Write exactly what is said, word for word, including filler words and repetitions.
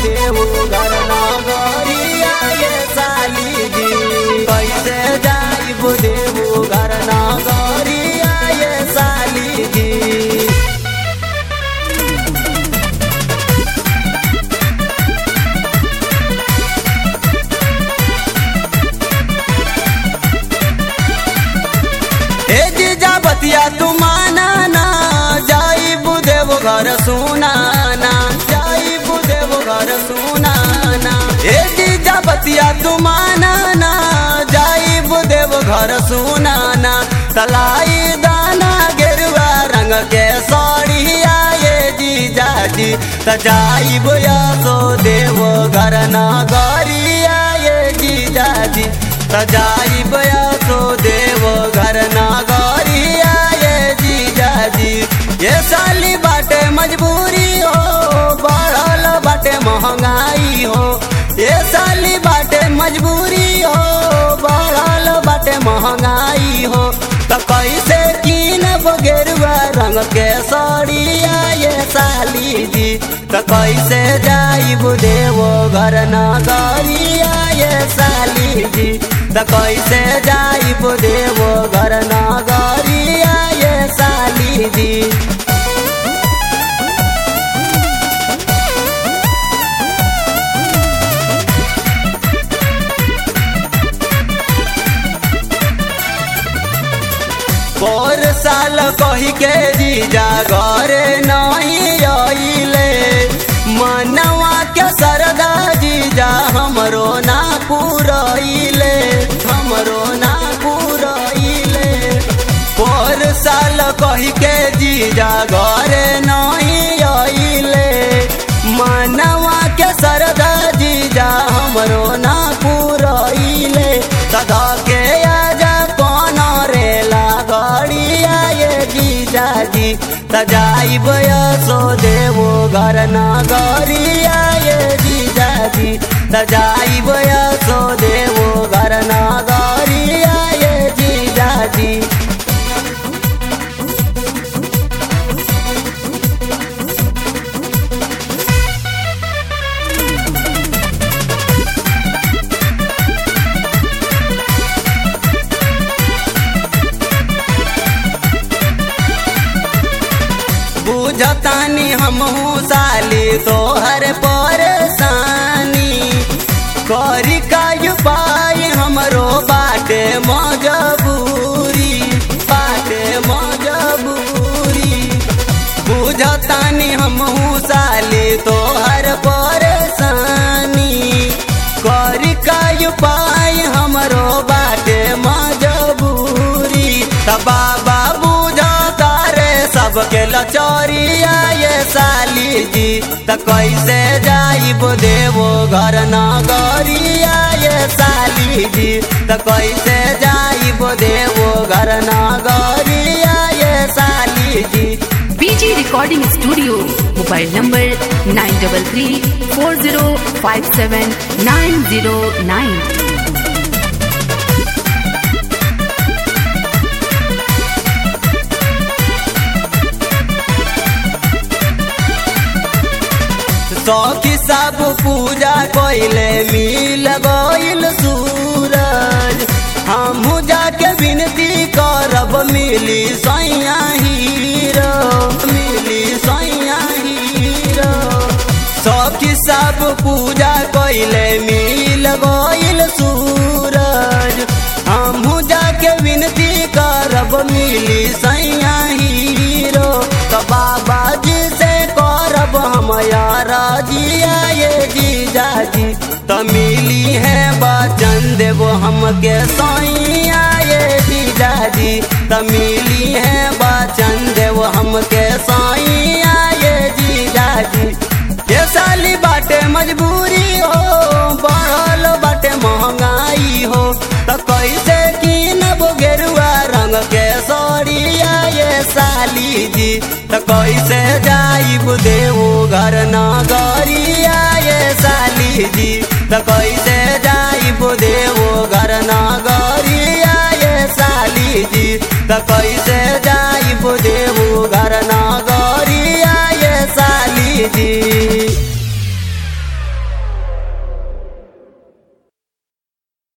देवो घर नगरिया ये साली जी। कैसे जाइब देवो घर नगरिया ये साली जी। बतिया तू माना ना जाई बुदेव घर सुनाना, जाई बुदेव घर सुनाना। ए जीजा बतिया तू माना ना जाई बुदेव घर सुनाना। तलाई दाना गेरुआ रंग के साड़िया ये जीजा जी। त जाई बोया सो देव घर नगरिया ये जीजा जी। त जाई बोया सो देव घर नगरिया ये जीजा जी। ये साली बाटे मजबूरी हो, बढ़ल बाटे महंगाई हो। ये साली बाटे मजबूरी हो, बढ़ल बाटे महंगाई हो। त कैसे कीनब गेरुआ रंग के साड़िया ये साली जी। त कैसे जाइब देवो घर नगरिया ये साली जी। त कैसे जाइब देवो घर नगरिया ये साली जी। पर साल कही के जीजा घरे नहीं आइले। मनवा के सरदा जीजा हमरो ना पुरइले, हमरो ना पुरइले। पर साल कही के जीजा घरे नहीं आइले। मनवा के सरदा जीजा हमरो ना पुरइले। सदा के आजा कौन रेला गड़िया ये जीजा जी। त जाइब सो देवो घर नगरिया ये जीजा जी। त जाइब सो देवो घर नगरिया ये जीजा जी। बुझतानी हमहू साली तोहर परेशानी। करी कायु पाई हमरो बाटे मजबूरी, बाटे मजबूरी। बुझतानी हमहू साली तोहर परेशानी। करी कायु पाई हमरो बाटे मजबूरी। त बाबा बुझता रे सबके लचरिया ये साली जी। त कैसे जाइब देवो घर नगरिया ये साली जी। त कैसे जाइब देवो घर नगरिया ये साली जी। BG recording studio, mobile number nine double three four zero five seven nine zero nine. सौखी सब पूजा कोइले मिल गइल सूरज। हमहू जाके विनती करब मिली सैया हीरो, मिली सैया हीरो। सौखी सब पूजा कोइले मिल गइल सूरज। हमहू जाके विनती करब मिली सैया हीरो। त बाबा जी से करब हम यारा जिया ये जीजा जी। त मिली है वचन देवो हमके सैया ये जीजा जी। त मिली है वचन देवो हमके सैया ये जीजा जी। ये साली बाटे मजबूरी हो, बढ़ल बाटे महंगाई हो। त कैसे कीनब गेरुआ रंग के साड़िया ये साली जी। त कैसे जाइब देवो घर नगरिया ये साली जी। त कैसे जाइब देवो घर नगरिया ये साली जी। त कैसे जाइब देवो घर नगरिया ये साली जी।